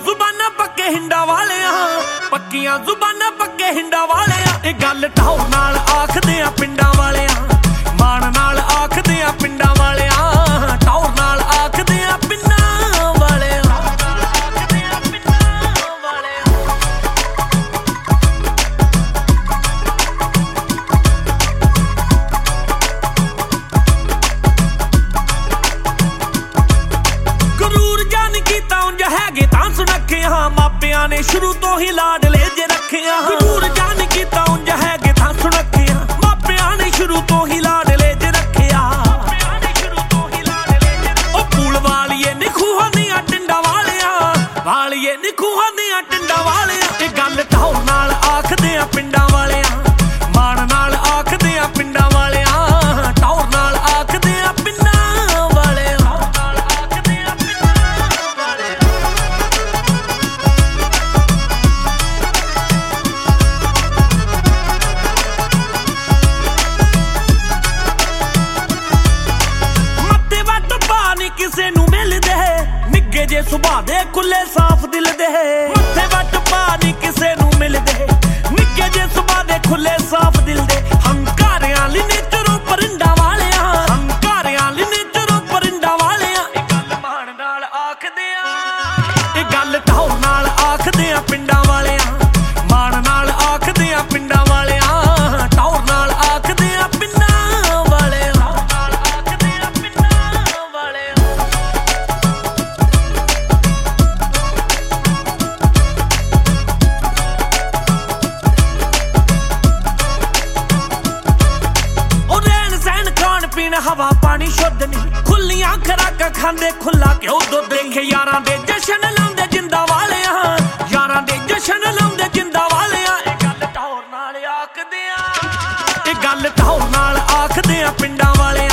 ਜ਼ੁਬਾਨਾਂ ਪੱਕੇ ਹਿੰਡਾ ਵਾਲਿਆਂ, ਪੱਕੀਆਂ ਜ਼ੁਬਾਨਾਂ ਪੱਕੇ ਹਿੰਡਾ ਵਾਲਿਆਂ। ਇਹ ਗੱਲ ਢਾਉ ਨਾਲ ਆਖਦੇ ਆ ਪਿੰਡਾਂ ਵਾਲਿਆਂ, ਮਾਣ ਨਾਲ ਆਖਦੇ ਆ ਪਿੰਡਾਂ ਵਾਲਿਆਂ, ਢਾਉ ਨਾਲ ਆਖਦੇ ਆ ਪਿੰਡਾਂ ਵਾਲਿਆਂ। ਗਰੂਰ ਜਾਨ ਕੀਤਾ ਉਂਝ ਹੈਗੇ ਤਾਂ ਸੁਣੱਖੇ ਹਾਂ, ਮਾਪਿਆਂ ਨੇ ਸ਼ੁਰੂ ਤੋਂ ਹੀ ਲਾਡਲੇ ਜੇ ਰੱਖਿਆ। ਗਰੂਰ ਜਾਨ ਕੀਤਾ ਉਂਝ ਹੈਗੇ ਤਾਂ ਸੁਣੱਖੇ ਹਾਂ, ਮਾਪਿਆਂ ਨੇ ਸ਼ੁਰੂ ਤੋਂ ਹੀ ਲਾਡਲੇ ਜੇ ਰੱਖਿਆ। ਉਹ ਪੂਲ ਵਾਲੀਏ ਨੀ ਖੂਹਾਂ ਦੀਆਂ ਟਿੰਡਾਂ ਵਾਲਿਆਂ, ਵਾਲੀਏ ਨੀ ਖੂਹਾਂ ਦੀਆਂ ਟਿੰਡਾਂ ਵਾਲਿਆਂ। ਇਹ ਗੱਲ ਢਾਉ ਨਾਲ ਆਖਦੇ ਆ ਪਿੰਡਾਂ ਵਾਲਿਆਂ, ਮਾਣ ਨਾਲ ਆਖਦੇ ਆ ਪਿੰਡਾਂ ਵਾਲਿਆਂ, ਢਾਉ ਨਾਲ ਆਖਦੇ ਆ ਪਿੰਡਾਂ ਵਾਲਿਆਂ। ਮੱਥੇ ਵੱਟ ਪਾ ਨੀ ਕਿਸੇ ਨੂੰ ਮਿਲਦੇ, ਨਿੱਗੇ ਜੇ ਸੁਭਾਅ ਦੇ ਖੁੱਲੇ ਸਾਫ਼ ਦਿਲ ਦੇ। ਮੱਥੇ ਵੱਟ ਪਾ ਨੀ ਕਿਸੇ ਨੂੰ ਮਿਲਦੇ, ਨਿੱਗੇ ਜੇ ਸੁਭਾਅ ਦੇ ਖੁੱਲੇ ਸਾਫ਼ ਦਿਲ ਦੇ। ਹੰਕਾਰਿਆਂ ਲਈ ਨੇਚਰੋਂ ਪਰਿੰਡਾਂ ਵਾਲਿਆਂ, ਹੰਕਾਰਿਆਂ ਲਈ ਨੇਚਰੋਂ ਪਰਿੰਡਾਂ ਵਾਲਿਆਂ। ਇਹ ਗੱਲ ਮਾਣ ਨਾਲ ਆਖਦੇ ਆ, ਇਹ ਗੱਲ ਢਾਉ ਨਾਲ ਆਖਦੇ ਆ ਪਿੰਡਾਂ ਵਾਲਿਆਂ, ਮਾਣ ਨਾਲ ਆਖਦੇ ਆ ਪਿੰਡਾਂ ਵਾਲਿਆਂ, ਢਾਉ ਨਾਲ ਆਖਦੇ ਆ ਪਿੰਡਾਂ ਵਾਲਿਆਂ। ਪੀਣ ਹਵਾ ਪਾਣੀ ਸ਼ੁੱਧ ਨੀ, ਖੁੱਲੀਆਂ ਖੁਰਾਕਾਂ ਖਾਂਦੇ ਖੁੱਲਾ ਘਿਓ ਦੁੱਧ। ਦੇਖੇ ਯਾਰਾਂ ਦੇ ਜਸ਼ਨ ਲਾਉਂਦੇ ਜਿੰਦਾ ਵਾਲਿਆਂ, ਯਾਰਾਂ ਦੇ ਜਸ਼ਨ ਲਾਉਂਦੇ ਜਿੰਦਾ ਵਾਲਿਆਂ। ਇਹ ਗੱਲ ਢਾਉ ਨਾਲ ਆਖਦੇ ਆ, ਇਹ ਗੱਲ ਢਾਉ ਨਾਲ ਆਖਦੇ ਆ ਪਿੰਡਾਂ ਵਾਲਿਆਂ,